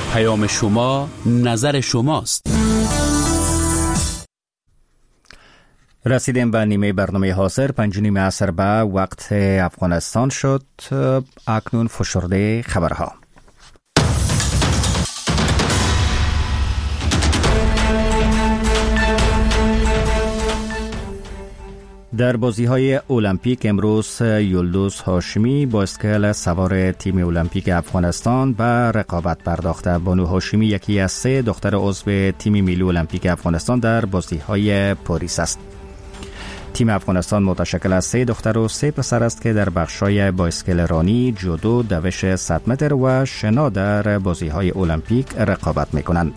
پیام شما نظر شماست. رسیدیم به نیمه برنامه حاضر. 5:30 عصر به وقت افغانستان شد. اکنون فشرده خبرها. در بازی‌های المپیک امروز یلدوز هاشمی با اسکل سوار تیم المپیک افغانستان به رقابت پرداخته. بانو هاشمی یکی از 3 دختر عضو تیم ملی المپیک افغانستان در بازی‌های پاریس است. تیم افغانستان متشکل از 3 دختر و 3 پسر است که در بخش‌های بایسکل رانی، جودو، دوش 100 متر و شنا در بازی‌های المپیک رقابت می‌کنند.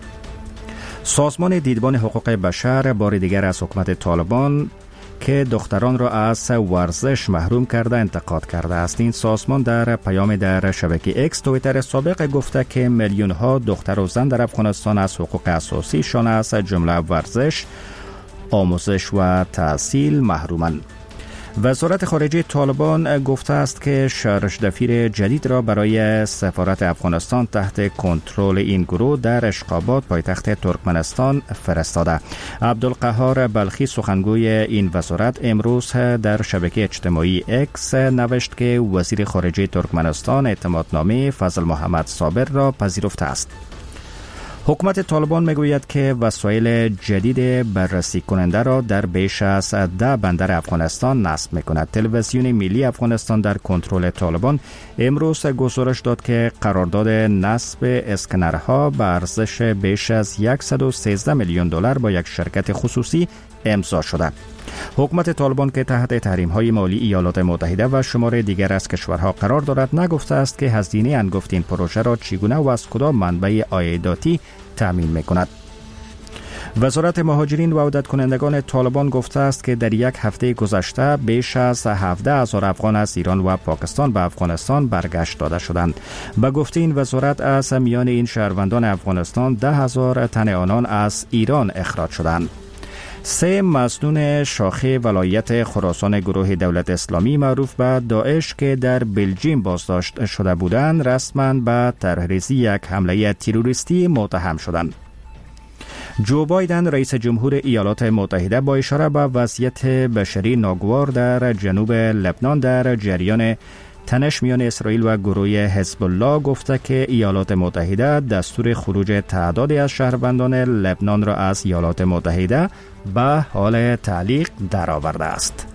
سازمان دیدبان حقوق بشر بار دیگر از حکومت طالبان که دختران را از ورزش محروم کرده انتقاد کرده است. این سازمان در پیام در شبکه اکس توییتر سابق گفته که میلیون ها دختر و زن در افغانستان از حقوق اساسیشان از جمله ورزش، آموزش و تحصیل محرومند. وزارت خارجه طالبان گفته است که شرشدفیر جدید را برای سفارت افغانستان تحت کنترل این گروه در اشخاباد پایتخت ترکمنستان فرستاده. عبدالقهار بلخی سخنگوی این وزارت امروز در شبکه اجتماعی اکس نوشت که وزیر خارجه ترکمنستان اعتمادنامه فضل محمد صابر را پذیرفته است. حکومت طالبان میگوید که وسایل جدید بررسی کننده را در بیش از 10 بندر افغانستان نصب میکند. تلویزیون ملی افغانستان در کنترل طالبان امروز گزارش داد که قرارداد نصب اسکنرها به ارزش بیش از 113 میلیون دلار با یک شرکت خصوصی امضا شده. حکومت طالبان که تحت تحریم‌های مالی ایالات متحده و شمار دیگر از کشورها قرار دارد نگفته است که هزینه انگفت این پروژه را چگونه و از کدام منبع عایداتی تامین می‌کند. وزارت مهاجرین و عودت کنندگان طالبان گفته است که در یک هفته گذشته بیش از 17,000 افغان از ایران و پاکستان به افغانستان برگشت داده شدند. به گفته این وزارت از میان این شهروندان افغانستان 10,000 تن آنان از ایران اخراج شدند. 3 مسئولان شاخه ولایت خراسان گروه دولت اسلامی معروف به داعش که در بلژیم بازداشت شده بودند رسما به طرحریزی یک حمله تروریستی متهم شدند. جو بایدن رئیس جمهور ایالات متحده با اشاره به وضعیت بشری ناگوار در جنوب لبنان در جریان تنش میان اسرائیل و گروه حزب الله گفته که ایالات متحده دستور خروج تعدادی از شهروندان لبنان را از ایالات متحده به حال تعلیق درآورده است.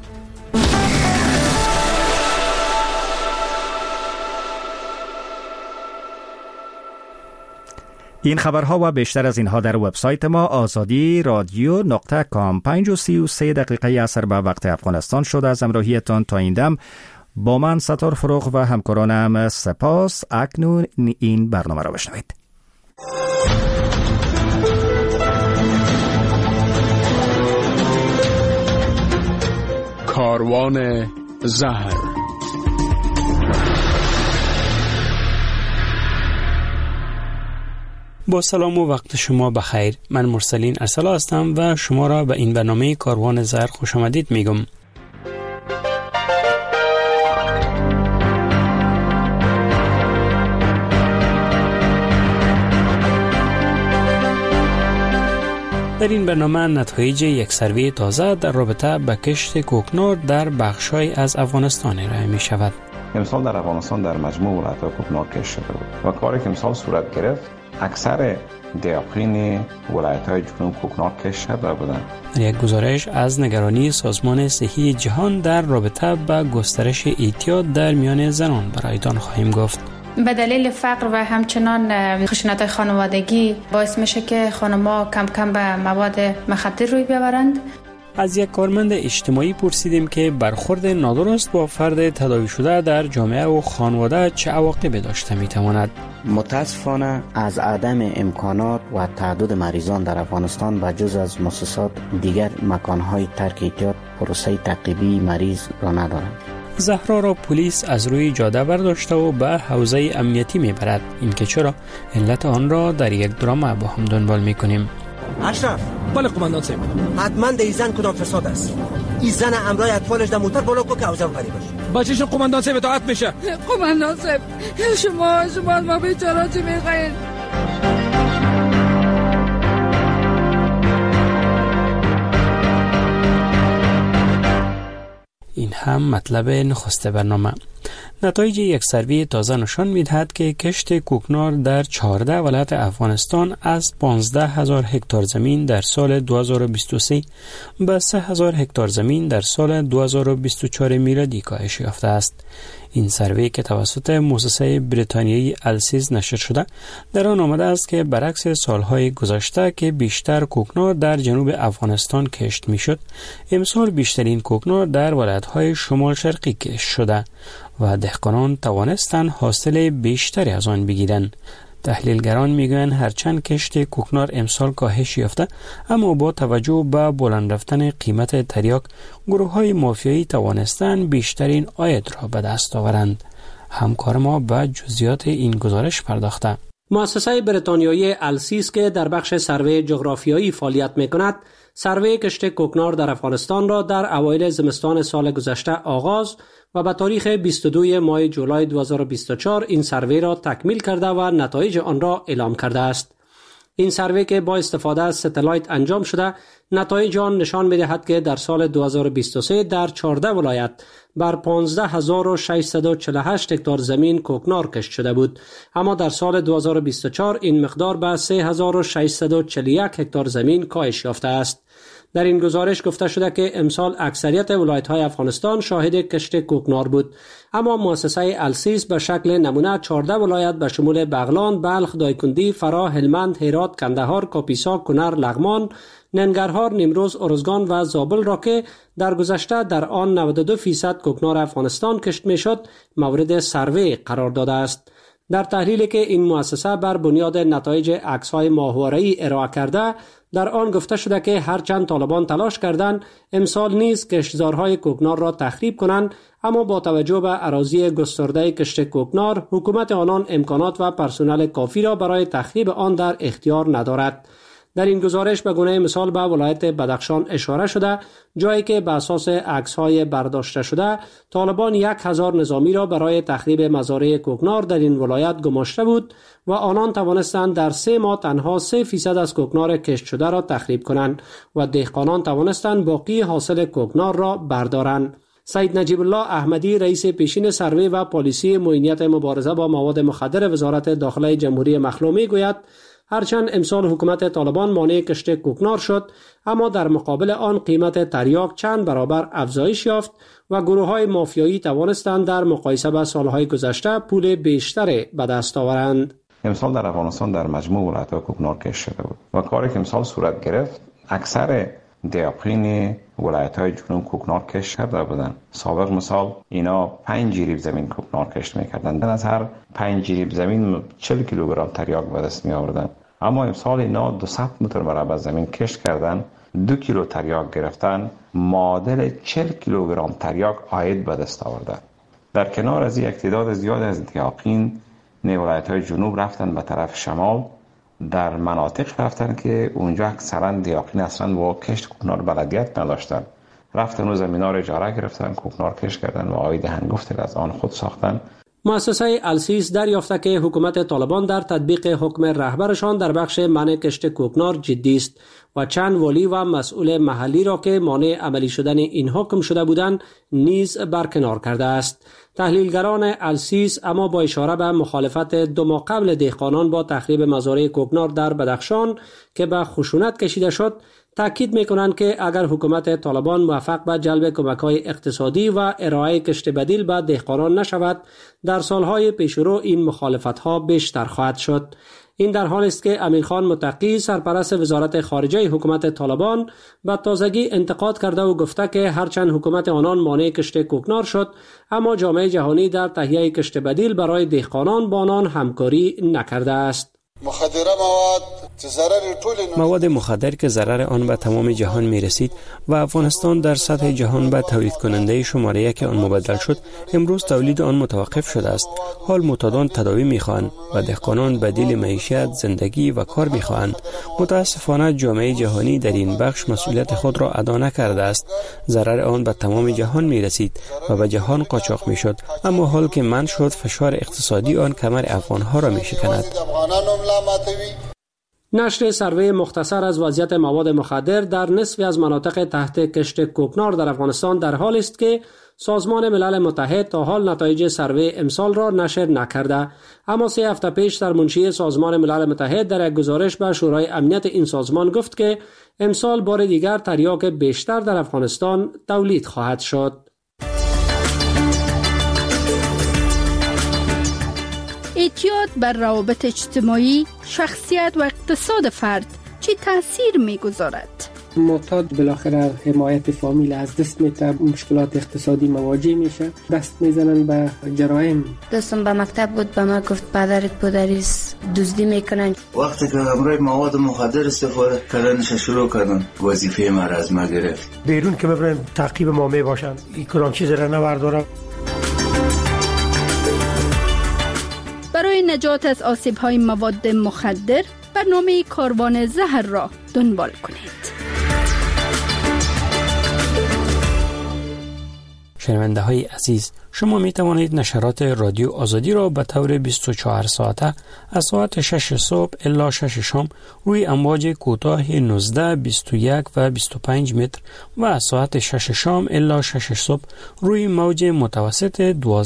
این خبرها و بیشتر از اینها در وبسایت ما azadi.radio.com. 5:33 دقیقه عصر به وقت افغانستان شد. از همراهیتان تا این دم با من ستار فروغ و همکارانم سپاس. اکنون این برنامه را بشنوید. کاروان زهر. با سلام و وقت شما بخیر. من مرسلین ارسلا هستم و شما را به این برنامه کاروان زهر خوش آمدید میگم. در این برنامه نتایج یک سروی تازه در رابطه با کشت کوکنار در بخش‌های از افغانستان ارائه می شود. امسال در افغانستان در مجموع ولایت‌ها کوکنار کشت شده بود و کاری که امسال صورت گرفت اکثر دیاقین ولایت‌های جنوب کوکنار کشت شده بودند. در یک گزارش از نگرانی سازمان صحی جهان در رابطه با گسترش اعتیاد در میان زنان برایتان خواهیم گفت. به دلیل فقر و همچنان خشونت‌های خانوادگی باعث میشه که خانم‌ها کم کم به مواد مخدر روی ببرند. از یک کارمند اجتماعی پرسیدیم که برخورد نادرست با فرد تداوی شده در جامعه و خانواده چه عواقبی داشته میتواند. متاسفانه از عدم امکانات و تعدد مریضان در افغانستان به جز از مؤسسات دیگر مکانهای ترک اعتیاد پروسه تعقیبی مریض را ندارند. زهرا را پلیس از روی جاده برداشته و به حوزه امنیتی میبرد. این که چرا علت آن را در یک درام با هم دنبال میکنیم. اشرف. بله قماندان صاحب. حتما ده ایزن کدام فساد است. این زن امرای اطفالش در موتر بالا کو که اوزم غریب باشه. بچه‌ش قماندان صاحب اطاعت میشه. قماندان صاحب شما ما بیچاره چی میخواین؟ این هم مطلب نخست برنامه. نتایج یک سروی تازه نشان می‌دهد که کشت کوکنار در 14 ولایت افغانستان از 15,000 هکتار زمین در سال 2023 به 3,000 هکتار زمین در سال 2024 میلادی کاهش یافته است. این سروی که توسط مؤسسه بریتانیایی السیز نشر شده در آن آمده است که برعکس سالهای گذشته که بیشتر کوکنار در جنوب افغانستان کشت میشد، امسال بیشترین کوکنار در ولایت‌های شمال شرقی کشت شده و دهقانان توانستند حاصل بیشتری از آن بگیرند. تحلیلگران میگویند هرچند کشت کوکنار امسال کاهش یافته، اما با توجه به بلند رفتن قیمت تریاک، گروه‌های مافیایی توانستند بیشترین عاید را به دست آورند. همکار ما به جزئیات این گزارش پرداخته. مؤسسه بریتانیایی السیز که در بخش سروی جغرافیایی فعالیت می‌کند، سروی کشت کوکنار در افغانستان را در اوایل زمستان سال گذشته آغاز و به تاریخ 22 ماه جولای 2024 این سروی را تکمیل کرده و نتایج آن را اعلام کرده است. این سروی که با استفاده از ستلایت انجام شده، نتایج آن نشان می‌دهد که در سال 2023 در 14 ولایت بر 15,648 هکتار زمین کوکنار کشت شده بود، اما در سال 2024 این مقدار به 3,641 هکتار زمین کاهش یافته است. در این گزارش گفته شده که امسال اکثریت ولایت‌های افغانستان شاهد کشت کوکنار بود، اما مؤسسه السیز به شکل نمونه 14 ولایت به شمول بغلان، بلخ، دایکندی، فراه، هلمند، هرات، کندهار، کاپیسا، کنر، لغمان، ننگرهار، نیمروز، ارزگان و زابل را که در گذشته در آن 92% کوکنار افغانستان کشت میشد مورد سروی قرار داده است. در تحلیلی که این مؤسسه بر بنیاد نتایج عکس‌های ماهواره‌ای ارائه کرده، در آن گفته شده که هرچند طالبان تلاش کردند امسال نیز کشتزارهای کوکنار را تخریب کنند، اما با توجه به اراضی گسترده کشت کوکنار، حکومت آنان امکانات و پرسنل کافی را برای تخریب آن در اختیار ندارد. در این گزارش به گونه مثال به ولایت بدخشان اشاره شده، جایی که به اساس عکس‌های برداشته شده طالبان 1,000 نظامی را برای تخریب مزارع کوکنار در این ولایت گماشته بود و آنان توانستند در 3 ماه تنها 3% از کوکنار کشت شده را تخریب کنند و دهقانان توانستند باقی حاصل کوکنار را بردارند. سید نجیب الله احمدی رئیس پیشین سروی و پالیسی معینیت مبارزه با مواد مخدر وزارت داخله جمهوری مخلوع گوید هرچند امسال حکومت طالبان مانع کشت کوکنار شد، اما در مقابل آن قیمت تریاک چند برابر افزایش یافت و گروه‌های مافیایی توانستند در مقایسه با سالهای گذشته پول بیشتری به دست آورند. امسال در افغانستان در مجموع ولایت‌ها کوکنار کشت شده بود و کاری که امسال صورت گرفت اکثر دیاقین ولایت‌های جنوب کوکنار کشت کرده بودند. سابق مثال اینا 5 جریب زمین کوکنار کشت می‌کردند. از هر 5 جریب زمین 40 کیلوگرم تریاک به دست می‌آوردند. اما امسال اینا 200 متر مربع زمین کشت کردند، 2 کیلو تریاک گرفتن، معادل 40 کیلوگرم تریاک عاید به دست آوردند. در کنار از این تعداد زیاد از دیاقین ولایت‌های جنوب رفتن به طرف شمال، در مناطق رفتن که اونجا اکثرا دیاقین اصلا با کشت کوکنار بلدیت نداشتن، رفتن و زمینا رو اجاره گرفتن، کوکنار کشت کردن و عاید هنگفتی از آن خود ساختن. مؤسسه السیز دریافته که حکومت طالبان در تطبیق حکم رهبرشان در بخش منع کشت کوکنار جدی است و چند والی و مسئول محلی را که مانع عملی شدن این حکم شده بودند نیز برکنار کرده است. تحلیلگران السیز اما با اشاره به مخالفت 2 ماه قبل دهقانان با تخریب مزارع کوکنار در بدخشان که به خشونت کشیده شد، تاکید می‌کنند که اگر حکومت طالبان موفق به جلب کمک‌های اقتصادی و ارائه کشت بدیل به دهقانان نشود، در سالهای پیشرو این مخالفت‌ها بیشتر خواهد شد. این در حالی است که امیرخان متقی سرپرست وزارت خارجه حکومت طالبان به تازگی انتقاد کرده و گفته که هرچند حکومت آنان مانع کشت کوکنار شد، اما جامعه جهانی در تهیه کشت بدیل برای دهقانان با آنان همکاری نکرده است. مواد مخدر که ضرر آن به تمام جهان می رسید و افغانستان در سطح جهان به تولید کننده شماره 1 آن مبدل شد، امروز تولید آن متوقف شده است. حال معتادان تداوی می خواهند و دهقانان بدیل معیشت، زندگی و کار می خواهند. متاسفانه جامعه جهانی در این بخش مسئولیت خود را ادا نکرده است. ضرر آن به تمام جهان می رسید و به جهان قاچاق می شد، اما حال که منع شد فشار اقتصادی آن کمر افغانها را می شکند. نشر سروی مختصر از وضعیت مواد مخدر در نصفی از مناطق تحت کشت کوکنار در افغانستان در حال است که سازمان ملل متحد تا حال نتایج سروی امسال را نشر نکرده، اما 3 هفته پیش در منشی سازمان ملل متحد در یک گزارش به شورای امنیت این سازمان گفت که امسال بار دیگر تریاک بیشتر در افغانستان تولید خواهد شد. اعتیاد بر روابط اجتماعی، شخصیت و اقتصاد فرد چه تأثیر می‌گذارد؟ معتاد بالاخره حمایت فامیل از دست میده، مشکلات اقتصادی مواجه میشه، دست میزنن به جرایم. دوستم به مکتب بود، به ما گفت پدرت پدریست دزدی میکنن. وقتی که همراه مواد مخدر استفاده کردنش شروع کردن، وظیفه ما را از ما گرفت. بیرون که ببرن تعقیب ما میباشن، این کدام چیز را نبردارم. برای نجات از آسیب‌های مواد مخدر برنامه کاروان زهر را دنبال کنید. شنونده های عزیز، شما می توانید نشرات رادیو آزادی را به طور 24 ساعته از ساعت 6 صبح الی 6 شام روی امواج کوتاه 19، 21 و 25 متر و از ساعت 6 شام الی 6 صبح روی موج متوسط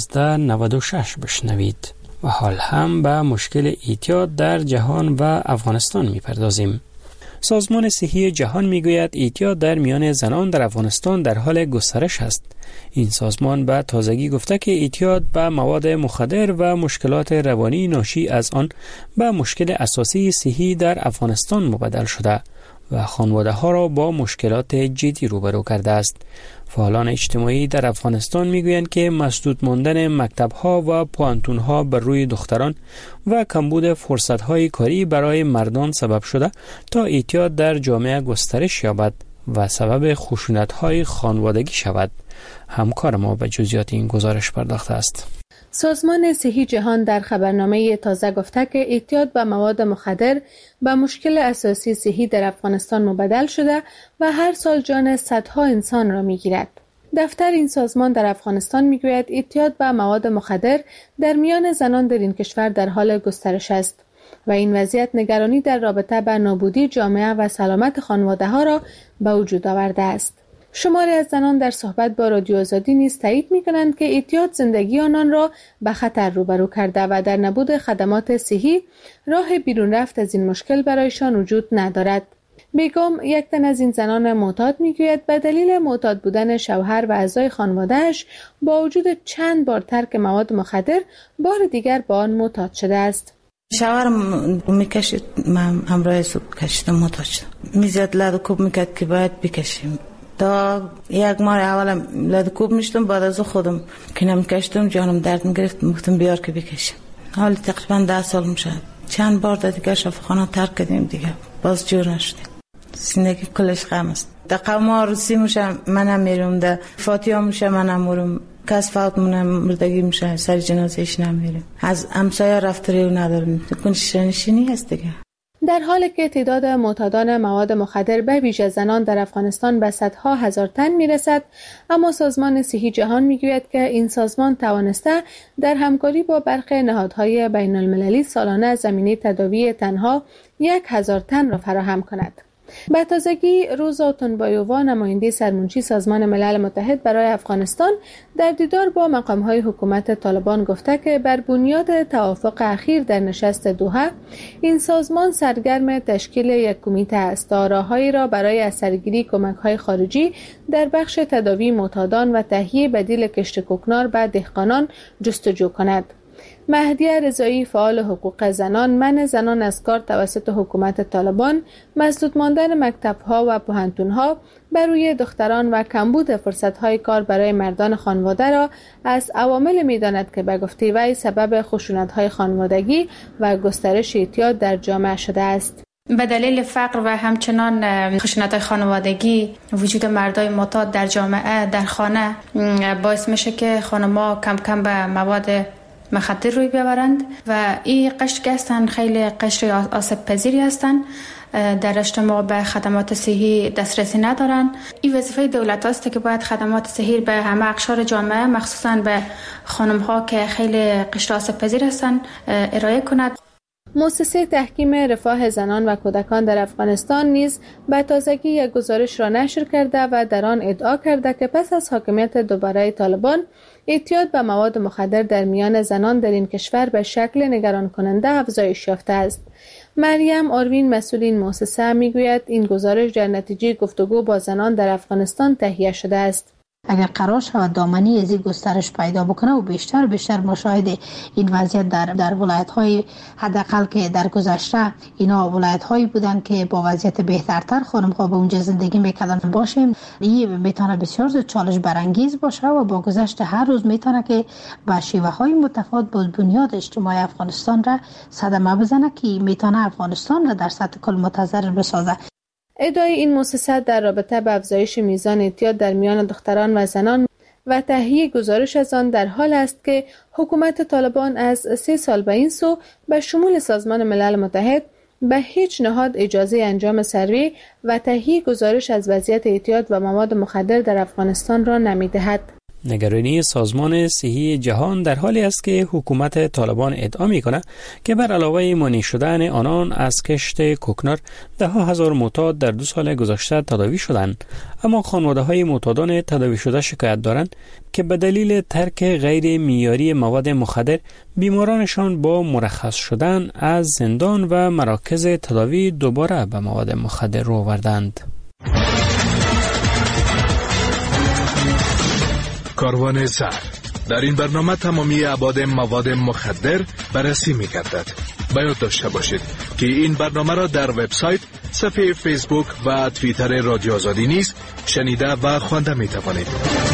1296 بشنوید. و حال هم به مشکل اعتیاد در جهان و افغانستان می پردازیم. سازمان صحی جهان می گوید اعتیاد در میان زنان در افغانستان در حال گسترش است. این سازمان به تازگی گفته که اعتیاد به مواد مخدر و مشکلات روانی ناشی از آن به مشکل اساسی صحی در افغانستان مبدل شده و خانواده ها را با مشکلات جدی روبرو کرده است. فعالان اجتماعی در افغانستان میگویند که مسدود ماندن مکتب‌ها و پوانتون‌ها بر روی دختران و کمبود فرصت‌های کاری برای مردان سبب شده تا اعتیاد در جامعه گسترش یابد و سبب خشونت‌های خانوادگی شود. همکار ما به جزئیات این گزارش پرداخته است. سازمان صحی جهان در خبرنامه تازه گفته که اعتیاد به مواد مخدر به مشکل اساسی صحی در افغانستان مبدل شده و هر سال جان صدها انسان را میگیرد. دفتر این سازمان در افغانستان میگوید اعتیاد به مواد مخدر در میان زنان در این کشور در حال گسترش است و این وضعیت نگرانی در رابطه با نابودی جامعه و سلامت خانواده ها را به وجود آورده است. شماری از زنان در صحبت با رادیو آزادی نیز تایید می‌کنند که اعتیاد زندگی آنان را به خطر روبرو کرده و در نبود خدمات صحی راه بیرون رفت از این مشکل برایشان وجود ندارد. بیگم، یک تن از این زنان معتاد میگوید به دلیل معتاد بودن شوهر و اعضای خانواده‌اش با وجود چند بار ترک مواد مخدر بار دیگر با آن معتاد شده است. شوهرم میکشید، من همراه صبح کشیدم، معتاد شدم. میزد لد کوب میکرد که باید بکشیم. تا یک ماه اول لد کوب میشتم، بعد از خودم که نمیکشتم جانم درد میگرفت، گفتم بیار که بکشم. حالا تقریبا 10 سال میشه. چند بار دیگه شفاخانه ترک کردیم دیگه، باز جور نشدیم. زندگی کلش غم است. در قوما روسی میشه منم میرم، در فاتحه میشه منم میرم، کس فوت مونه مردگی میشه سر جنازهش نمیرم. از همسایه رفتاری ندارم، کنش نشینی هست دیگه. در حالی که تعداد معتادان مواد مخدر به ویژه زنان در افغانستان به صدها هزار تن میرسد، اما سازمان صحی جهان میگوید که این سازمان توانسته در همکاری با برخی نهادهای بین المللی سالانه زمینه تداوی تنها 1000 تن را فراهم کند. به تازگی روزا تنبایووا، نماینده سرمنشی سازمان ملل متحد برای افغانستان، در دیدار با مقام‌های حکومت طالبان گفته که بر بنیاد توافق اخیر در نشست دوحه، این سازمان سرگرم تشکیل یک کمیته است تا راههایی را برای اثرگیری کمک‌های خارجی در بخش تداوی معتادان و تهیه بدیل کشت کوکنار به دهقانان جستجو کند. مهدیه رضایی، فعال حقوق زنان، منع زنان از کار توسط حکومت طالبان، مسدود ماندن مکتب‌ها و پوهنتون‌ها بر روی دختران و کمبود فرصت‌های کار برای مردان خانواده را از عوامل می‌داند که به گفته وی سبب خشونت‌های خانوادگی و گسترش اعتیاد در جامعه شده است. به دلیل فقر و همچنان خشونت‌های خانوادگی، وجود مردای معتاد در جامعه، در خانه، باعث میشه که خانم‌ها کم کم به مواد مخدر روی بیاورند و این قشر که هستند خیلی قشر آسیب پذیری هستند، در اجتماع به خدمات صحی دسترسی ندارند. این وظیفه دولت است که باید خدمات صحی به همه اقشار جامعه، مخصوصا به خانم ها که خیلی قشر آسیب پذیر هستند، ارائه کند. مؤسسه تحکیم رفاه زنان و کودکان در افغانستان نیز به تازگی یک گزارش را نشر کرده و در آن ادعا کرده که پس از حاکمیت دوباره طالبان، اعتیاد به مواد مخدر در میان زنان در این کشور به شکل نگران کننده افزایش یافته است. مریم آروین مسئول این مؤسسه میگوید این گزارش در نتیجه گفتگو با زنان در افغانستان تهیه شده است. اگر قرار شود دامنی از این گسترش پیدا بکنه و بیشتر و بیشتر مشاهده این وضعیت در ولایت‌های حداقل که در گذشته اینا ولایت‌هایی بودن که با وضعیت بهترتر خانم‌ها به اونجا زندگی می‌کردن باشیم، این میتونه بسیار زیاد چالش برانگیز باشه و با گذشت هر روز میتونه که با شیوه‌های متفاوت با بنیاد اجتماعی افغانستان را صدمه بزنه که میتونه افغانستان را در سطح کل متضرر بسازه. ادعای این مؤسسه در رابطه با افزایش میزان اعتیاد در میان دختران و زنان و تهیه گزارش از آن در حال است که حکومت طالبان از 3 سال به این سو به شمول سازمان ملل متحد به هیچ نهاد اجازه انجام سروی و تهیه گزارش از وضعیت اعتیاد و مواد مخدر در افغانستان را نمی‌دهد. نگرانی سازمان صحی جهان در حالی است که حکومت طالبان ادعا می‌کند که بر علاوه مانع شدن آنان از کشت کوکنار ده ها هزار معتاد در 2 سال گذشته تداوی شدند، اما خانواده‌های معتادان تداوی شده شکایت دارند که به دلیل ترک غیر معیاری مواد مخدر بیمارانشان با مرخص شدن از زندان و مراکز تداوی دوباره به مواد مخدر رو آوردند. کاروان زهر. در این برنامه تمامی ابعاد مواد مخدر بررسی می‌گردد. باید داشته باشید که این برنامه را در وبسایت، صفحه فیسبوک و توییتر رادیو آزادی نیز شنیده و خوانده می‌توانید.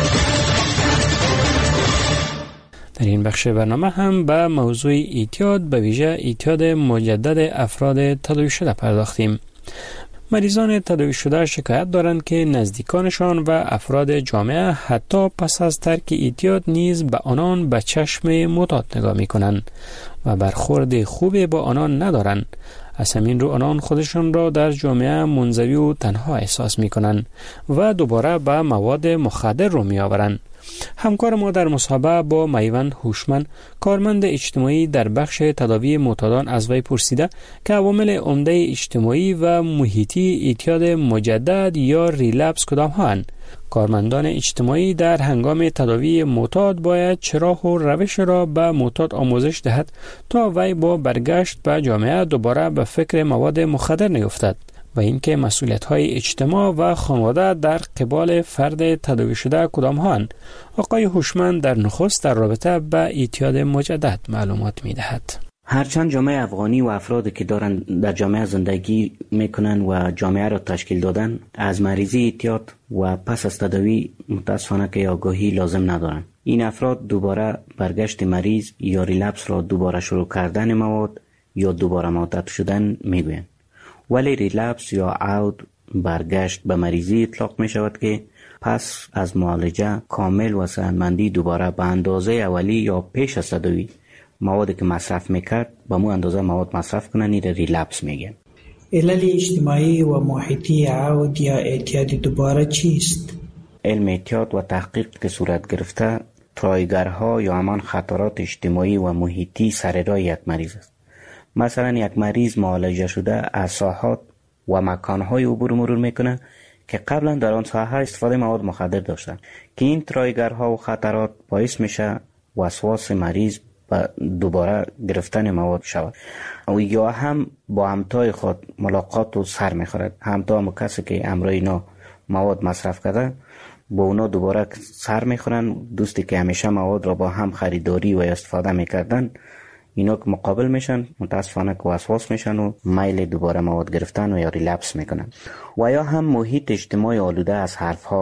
در این بخش برنامه هم به موضوع اعتیاد، به ویژه اعتیاد مجدد افراد تداوی شده پرداختیم. مریضان تداوی شده شکایت دارند که نزدیکانشان و افراد جامعه حتی پس از ترک اعتیاد نیز به آنان به چشم معتاد نگاه می‌کنند و برخورد خوبی با آنان ندارند. از همین رو آنان خودشان را در جامعه منزوی و تنها احساس می‌کنند و دوباره به مواد مخدر رو می‌آورند. همکار ما در مصاحبه با میوند هوشمند، کارمند اجتماعی در بخش تداوی معتادان، از وی پرسیده که عوامل عمده اجتماعی و محیطی اعتیاد مجدد یا ریلپس کدام هستند. کارمندان اجتماعی در هنگام تداوی معتاد باید چه راه و روش را به معتاد آموزش دهد تا وی با برگشت به جامعه دوباره به فکر مواد مخدر نیفتد و اینکه مسئولیت‌های اجتماع و خانواده در قبال فرد تداوی شده کدام هستند. آقای هوشمند در نخست در رابطه با اعتیاد مجدد معلومات می‌دهد. هرچند جامعه افغانی و افرادی که دارند در جامعه زندگی میکنن و جامعه را تشکیل دادن از مریضی اعتیاد و پس از تداوی متاسفانه که آگاهی لازم ندارن. این افراد دوباره برگشت مریض یا ریلپس را دوباره شروع کردن مواد یا دوباره معتاد شدن میگویند. ولی ریلپس یا عود برگشت به مریضی اطلاق می شود که پس از معالجه کامل و صحتمندی دوباره به اندازه اولی یا پیش از تداوی موادی که مصرف میکرد به مو اندازه مواد مصرف کنن، این ریلپس میگن. علل اجتماعی و محیطی عود یا اعتیاد دوباره چیست؟ علم اعتیاد و تحقیق که صورت گرفته ترایگرها یا همان خطرات اجتماعی و محیطی سر راه یک مریض است. مثلا یک مریض معالجه شده از ساحات و مکانهای عبور مرور میکنه که قبلا در آن ساحه استفاده مواد مخدر داشتن که این ترایگرها و خطرات باعث میشه وسواس مریض و دوباره گرفتن مواد شود و یا هم با همتای خود ملاقات و سر میخورد. همتا هم کسی که امرای اینا مواد مصرف کرده با اونا دوباره سر میخورن. دوستی که همیشه مواد را با هم خریداری و استفاده میکردن اینا که مقابل میشن متاسفانه که وسواس میشن و میل دوباره مواد گرفتن و یا ریلپس میکنن. و یا هم محیط اجتماعی آلوده از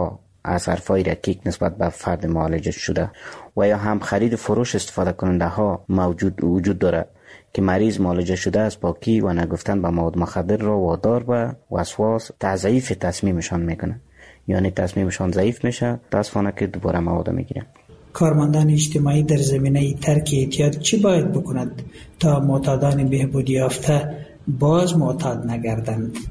حرفهای رکیک نسبت به فرد معالجه شده و یا هم خرید فروش استفاده کننده ها وجود داره که مریض معالجه شده از پاکی و نگفتن به مواد مخدر را وادار به وسواس تضعیف تصمیمشان میکنه، یعنی تصمیمشان ضعیف میشه، متاسفانه که دوباره مواد میگیرن. کارمندان اجتماعی در زمینه ترک اعتیاد چی باید بکنند تا معتادان بهبودی یافته باز معتاد نگردند؟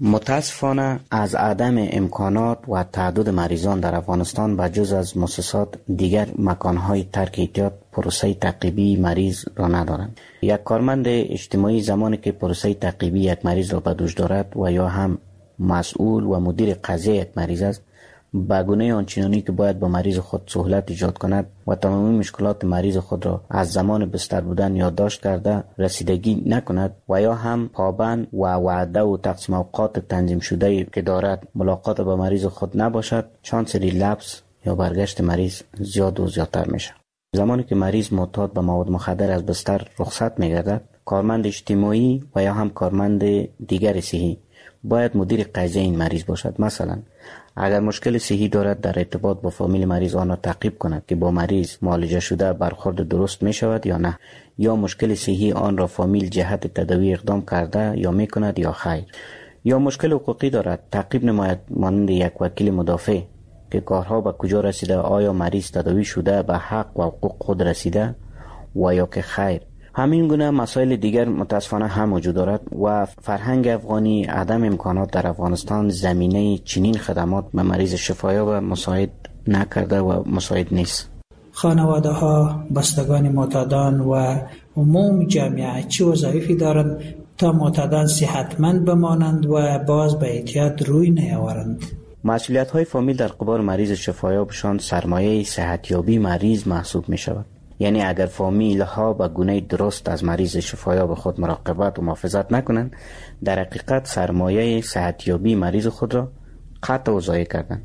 متاسفانه از عدم امکانات و تعدد مریضان در افغانستان بجز از مؤسسات دیگر مکانهای ترک احتیاط پروسه تعقیبی مریض را ندارند. یک کارمند اجتماعی زمانی که پروسه تعقیبی یک مریض را به دوش دارد و یا هم مسئول و مدیر قضیه یک مریض است، به گونه آنچنانی که باید با مریض خود سهولت ایجاد کند و تمامی مشکلات مریض خود را از زمان بستر بودن یادداشت کرده رسیدگی نکند و یا هم پابند و وعده و تقسیم اوقات تنظیم شده که دارد ملاقات با مریض خود نباشد، شانس ریلپس یا برگشت مریض زیاد و زیادتر میشه. زمانی که مریض معتاد به مواد مخدر از بستر رخصت میگردد، کارمند اجتماعی و یا هم کارمند دیگر صحی باید مدیر قضیه این مریض باشد. مثلا اگر مشکل صحی دارد در ارتباط با فامیل مریض آن را تعقیب کند که با مریض معالجه شده برخورد درست می شود یا نه، یا مشکل صحی آن را فامیل جهت تداوی اقدام کرده یا می کند یا خیر، یا مشکل حقوقی دارد تعقیب نماید مانند یک وکیل مدافع که کارها به کجا رسیده، آیا مریض تداوی شده به حق و حقوق خود رسیده و یا که خیر. همین گونه مسائل دیگر متاسفانه هم وجود دارد و فرهنگ افغانی عدم امکانات در افغانستان زمینه چنین خدمات به مریض شفایاب مساعد نکرده و مساعد نیست. خانواده ها، بستگان معتادان و عموم جامعه چه وظایفی دارند تا معتادان صحتمند بمانند و باز به اعتیاد روی نیاورند؟ مسئولیت های فامیل در قبال مریض شفایابشان سرمایه صحتیابی مریض محسوب می شود. یعنی اگر فامیل ها به گونه درست از مریض شفایاب خود مراقبت و محافظت نکنند، در حقیقت سرمایه صحتیابی مریض خود را قطع و ضایع کردند.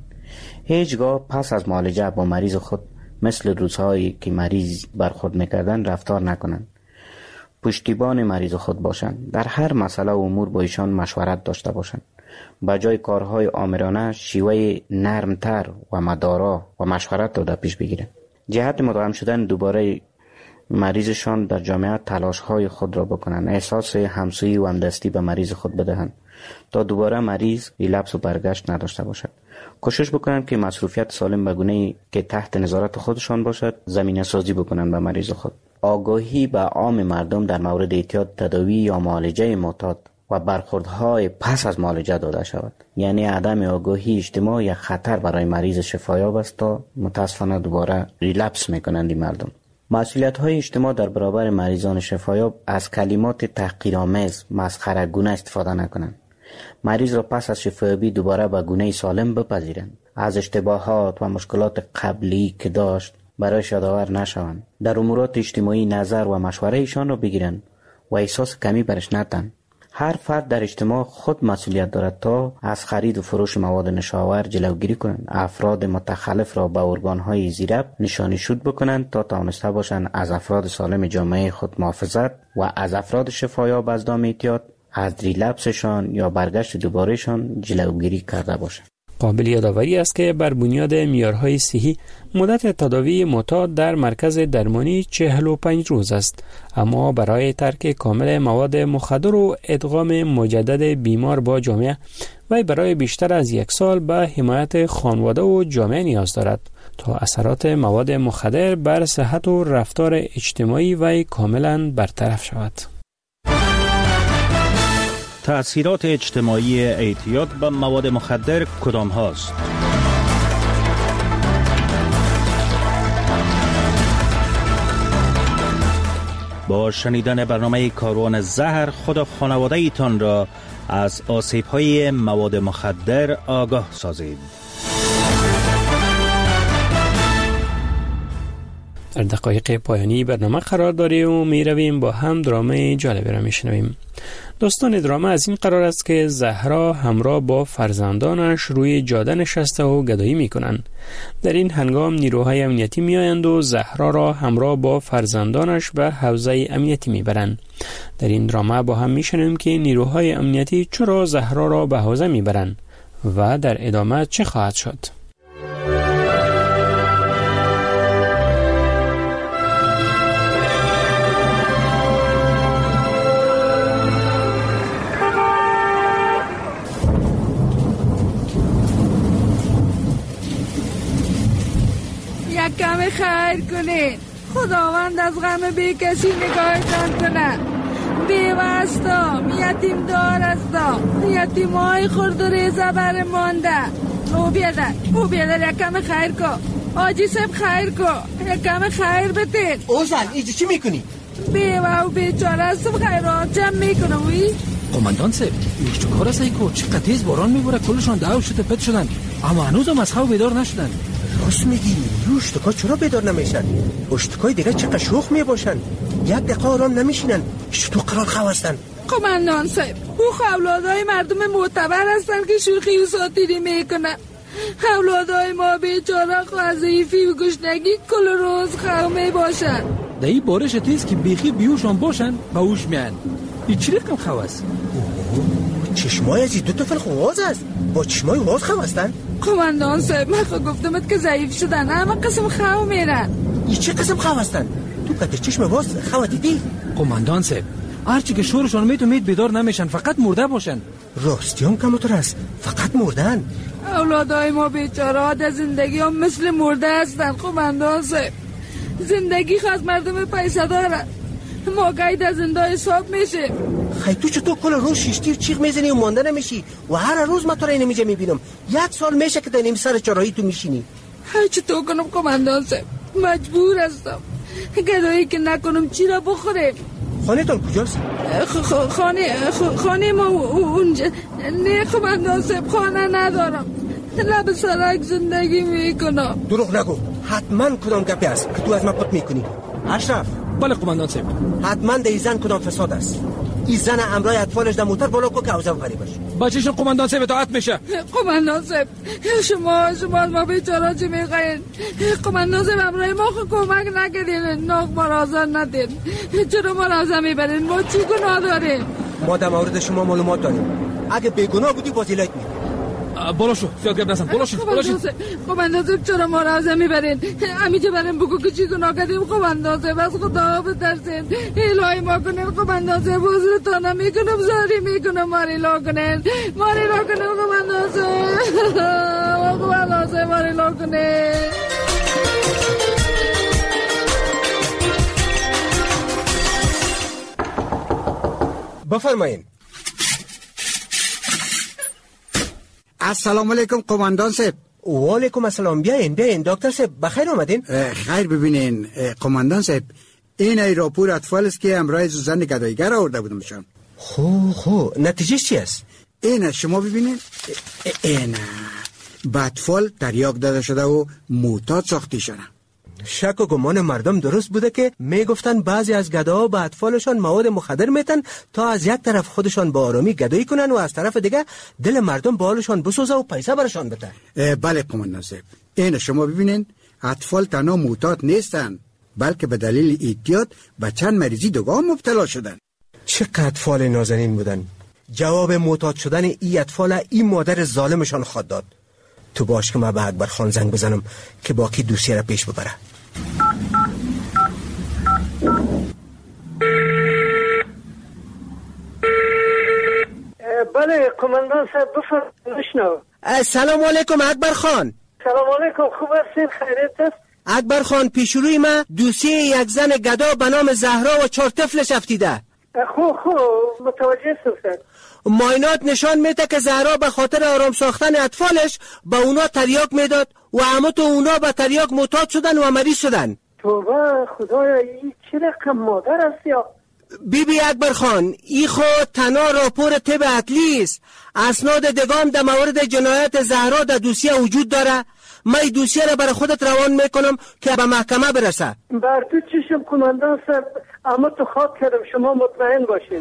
هیچگاه پس از معالجه با مریض خود مثل روزهایی که مریض برخورد میکردند رفتار نکنند. پشتیبان مریض خود باشند. در هر مسئله و امور با ایشان مشورت داشته باشند. به جای کارهای آمرانه شیوه نرمتر و مدارا و مشورت را در پیش بگیرند. جهت مداوم شدن دوباره مریضشان در جامعه تلاش‌های خود را بکنند، احساس همسویی و همدستی به مریض خود بدهند تا دوباره مریض ریلپس و برگشت نداشته باشد. کوشش بکنند که مصروفیت سالم به گونه‌ای که تحت نظارت خودشان باشد زمینه سازی بکنند به مریض خود. آگاهی به عام مردم در مورد اعتیاد، تداوی یا معالجه معتاد و برخوردهای پس از معالجه داده شود. یعنی عدم آگاهی اجتماع یک خطر برای مریض شفایاب است تا متاسفانه دوباره ریلپس میکنند این مردم. مسئولیت های اجتماع در برابر مریضان شفایاب از کلمات تحقیرآمیز، مسخره گونه استفاده نکنند. مریض را پس از شفایابی دوباره به گونه سالم بپذیرند. از اشتباهات و مشکلات قبلی که داشت برایش یادآور نشوند. در امورات اجتماعی نظر و مشوره ایشان را بگیرند و احساس کمی برش ندهند. هر فرد در اجتماع خود مسئولیت دارد تا از خرید و فروش مواد نشاور جلوگیری کنند. افراد متخلف را به ارگان‌های زیرب نشانی شود بکنند تا توانسته باشند از افراد سالم جامعه خود محافظت و از افراد شفایاب از دام اعتیاد، از ریلپسشان یا برگشت دوبارهشان جلوگیری کرده باشند. قابل یادآوری است که بر بنیاد معیارهای صحی مدت تداوی معتاد در مرکز درمانی 45 روز است، اما برای ترک کامل مواد مخدر و ادغام مجدد بیمار با جامعه وی برای بیشتر از 1 سال به حمایت خانواده و جامعه نیاز دارد تا اثرات مواد مخدر بر صحت و رفتار اجتماعی وی کاملا برطرف شود. تأثیرات اجتماعی اعتیاد به مواد مخدر کدام هاست؟ با شنیدن برنامه کاروان زهر خدا خانواده ایتان را از آسیب‌های مواد مخدر آگاه سازید. در دقایق پایانی برنامه قرار داریم و می رویم با هم درامه جالبی را می شنویم. داستان درامه از این قرار است که زهرا همراه با فرزندانش روی جاده نشسته و گدایی می کنند. در این هنگام نیروهای امنیتی می آیند و زهرا را همراه با فرزندانش به حوزه امنیتی می برند. در این درامه با هم می شنویم که نیروهای امنیتی چرا زهرا را به حوزه می برند و در ادامه چه خواهد شد. کم خیر کنید، خداوند از غم بی کسی نگاهتان کنه. بیوستم، یتیم دار هستم، یتیم های خورد و ریزه بر مانده. او بیادر یک کم خیر کن، آجی سب خیر کن، یک کم خیر بتین. اوزن ایجا چی میکنی؟ بیوه و بیچاره هستم، خیرات جمع میکنم وی. قماندان صاحب ایشتو کار است ایکو چقدر تیز باران میبوره کلشان دعو شده پت شدن اما هنوز هم از خواب بیدار نشدن. راست میگی اشتکا چرا بیدار نمیشن؟ اشتکای دیگه چقدر شوخ میباشن، یک دقیقه آرام نمیشینن. تو قرار خواه هستن. قماندان صاحب او اولادای مردم معتبر هستن که شوخی و ساتیری میکنن. اولادای ما بیچاره خواه ضعیفی و گشنگی کل روز خواه میباشن. در این بارش تیز که بیخی بیوشان باشن با اوش میان. این چی رقم خواه است؟ چشمای از دو تا فلق واز است. با چشمای واز خواه هستن؟ قماندان صاحب من خواه گفتمت که ضعیف شدن اما قسم خواه میرن. این چه قسم خواه هستن؟ تو کده چشم واز خواه دیدی؟ قماندان صاحب هرچی که شورشان میتونید بیدار نمیشن، فقط مرده باشن. راستیان کمتر است، فقط مردن. اولادای ما بیچاره ها در زندگی هم مثل مرده هستن. قماندان صاحب زندگی خواست مردم پیسه دارن، ما گاهی در زنده حساب میشه. خیلی تو چطور کل روز شیشتیر چیغ میزنی و مانده نمیشی و هر روز من تو را اینجا میبینم. 1 سال میشه که در نیم سر چراهی تو میشینی. چطور کنم قماندان صاحب؟ مجبور هستم. گدایی که نکنم چی را بخوریم. خانه تان کجاست؟ خانه ما اونجا. نه قماندان صاحب خانه ندارم، لب سرک زندگی میکنم. دروغ نگو، حتما کدام گپی است که تو از من پت میکنی. اشرف. بله قماندان صاحب. حتما در این زن کدام فساد است. این زن امرای اطفالش در موتر بالا کو که اوزه بخری باشه. بچه‌شون قماندان صاحب اطاعت میشه. قماندان صاحب شما ما بیچاره چی میخواین؟ قماندان صاحب امرای ما کمک نکردین، ناغ ما را آزار ندین. چرا ما را آزار میبرین؟ ما چی گناه داریم؟ ما در مورد شما معلومات داریم. اگه بیگناه بودی بازیلایت می. بالا شو زیاد گپ نزن. بالا شو. قماندان صاحب چرا ما را آزار میبرین؟ همیشه بریم بگو که چی گناه کردیم. قماندان صاحب از خدا بترسین، الهی ما کنین. قماندان صاحب حضورتان میکنم، زاری میکنم، ماری لا کنین قماندان صاحب ماری لا کنین. بفرمایین. السلام علیکم قماندان صاحب. و علیکم السلام. بیاین دکتر صاحب بخیر آمدین. خیر. ببینین قماندان صاحب این ای راپور اطفال است که امرای زن گدایگر آورده بودمشان. خو نتیجه چی است؟ این شما ببینین. این به اطفال تریاک داده شده و معتاد ساخته شده. شک و گمان مردم درست بوده که میگفتن بعضی از گداها به اطفالشان مواد مخدر میتن تا از یک طرف خودشان با آرامی گدایی کنن و از طرف دیگه دل مردم با حالشان بسوزه و پیسه برشان بده. بله قماندان صاحب. این شما ببینین اطفال تنها معتاد نیستن بلکه به دلیل اعتیاد به چند مریضی دوگاه مبتلا شدن. چقدر اطفال نازنین بودن. جواب معتاد شدن این اطفال این مادر ظالمشان خواهد داد. تو باش که من به اکبر خان زنگ بزنم که باقی دوسیه را پیش ببره. بله قماندان صاحب بفرمایید. سلام علیکم اکبر خان. سلام علیکم، خوب هستین؟ خیریت است؟ اکبر خان پیشروی ما دوسیه یک زن گدا به نام زهرا و 4 طفلش افتیده. خوب متوجه هستم. ماینات نشان میده که زهرا به خاطر آرام ساختن اطفالش به اونا تریاک میداد و همه تو اونا به تریاک معتاد شدن و مریض شدن. توبه خدایا، این چه رقم مادر است یا؟ بی اکبر خان ای خود تنها راپور طب اصلی است. اسناد دگام در مورد جنایت زهرا در دوسیه وجود داره. من این دوسیه را برای خودت روان میکنم که به محکمه برسه. بر تو چشم قماندان صاحب، اما تو خواب کردم، شما مطمئن باشین.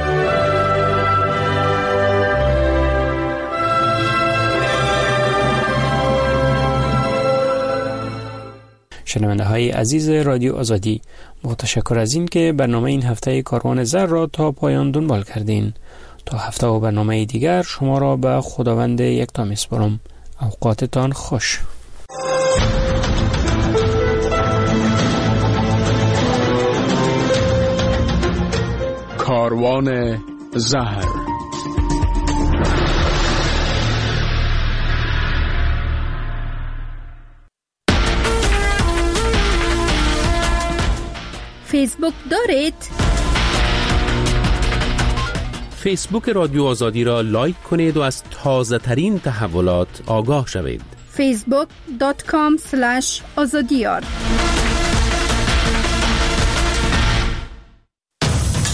شنونده های عزیز رادیو آزادی، متشکر از این که برنامه این هفته کاروان زر را تا پایان دنبال کردین. تا هفته و برنامه دیگر شما را به خداوند یکتا میسپارم. اوقاتتان خوش. کاروان زهر. فیسبوک دارید؟ فیسبوک رادیو آزادی را لایک کنید و از تازه ترین تحولات آگاه شوید. facebook.com/azadiyar